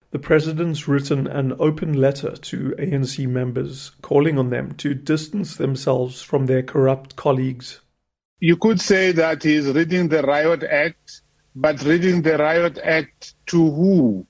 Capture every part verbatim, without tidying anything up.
The president's written an open letter to A N C members calling on them to distance themselves from their corrupt colleagues. You could say that he is reading the Riot Act, but reading the Riot Act to who?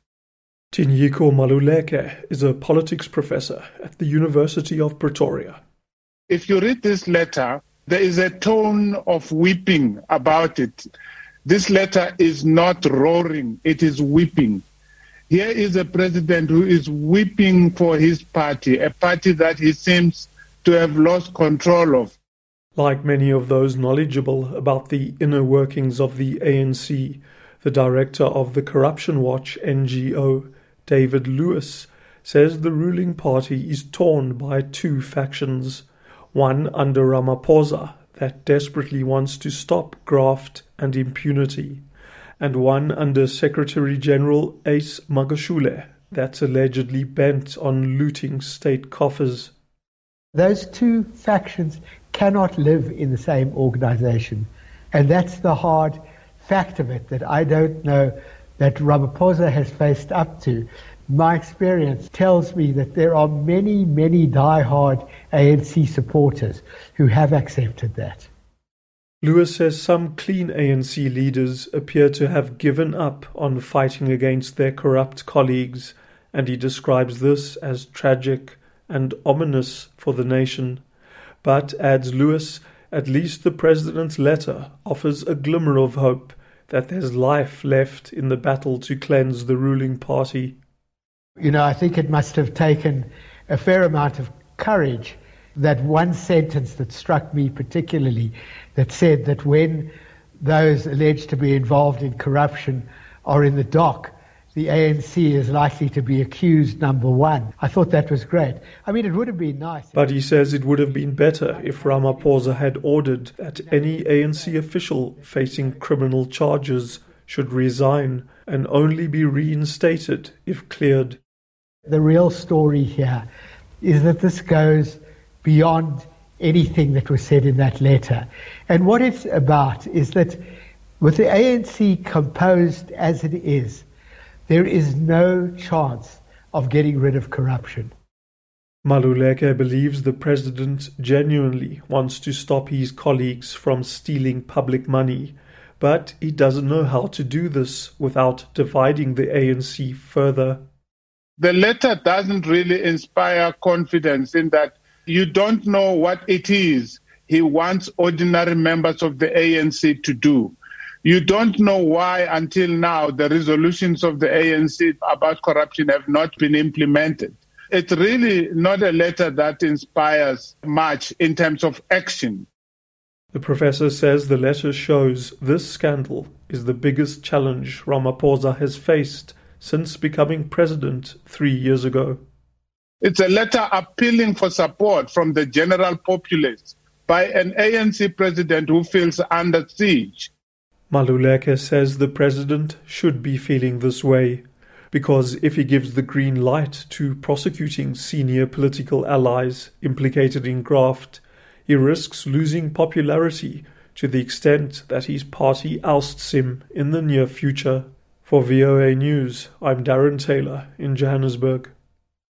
Tinyiko Maluleke is a politics professor at the University of Pretoria. If you read this letter, there is a tone of weeping about it. This letter is not roaring, it is weeping. Here is a president who is weeping for his party, a party that he seems to have lost control of. Like many of those knowledgeable about the inner workings of the A N C, the director of the Corruption Watch N G O, David Lewis, says the ruling party is torn by two factions, one under Ramaphosa that desperately wants to stop graft and impunity, and one under Secretary-General Ace Magashule that's allegedly bent on looting state coffers. Those two factions cannot live in the same organization, and that's the hard fact of it that I don't know that Ramaphosa has faced up to. My experience tells me that there are many, many die-hard A N C supporters who have accepted that. Lewis says some clean A N C leaders appear to have given up on fighting against their corrupt colleagues, and he describes this as tragic and ominous for the nation. But, adds Lewis, at least the president's letter offers a glimmer of hope that there's life left in the battle to cleanse the ruling party. You know, I think it must have taken a fair amount of courage, that one sentence that struck me particularly, that said that when those alleged to be involved in corruption are in the dock, the A N C is likely to be accused number one. I thought that was great. I mean, it would have been nice. But he says it would have been better if Ramaphosa had ordered that any A N C official facing criminal charges should resign and only be reinstated if cleared. The real story here is that this goes beyond anything that was said in that letter. And what it's about is that with the A N C composed as it is, there is no chance of getting rid of corruption. Maluleke believes the president genuinely wants to stop his colleagues from stealing public money, but he doesn't know how to do this without dividing the A N C further. The letter doesn't really inspire confidence in that you don't know what it is he wants ordinary members of the A N C to do. You don't know why until now the resolutions of the A N C about corruption have not been implemented. It's really not a letter that inspires much in terms of action. The professor says the letter shows this scandal is the biggest challenge Ramaphosa has faced since becoming president three years ago. It's a letter appealing for support from the general populace by an A N C president who feels under siege. Maluleke says the president should be feeling this way, because if he gives the green light to prosecuting senior political allies implicated in graft, he risks losing popularity to the extent that his party ousts him in the near future. For V O A News, I'm Darren Taylor in Johannesburg.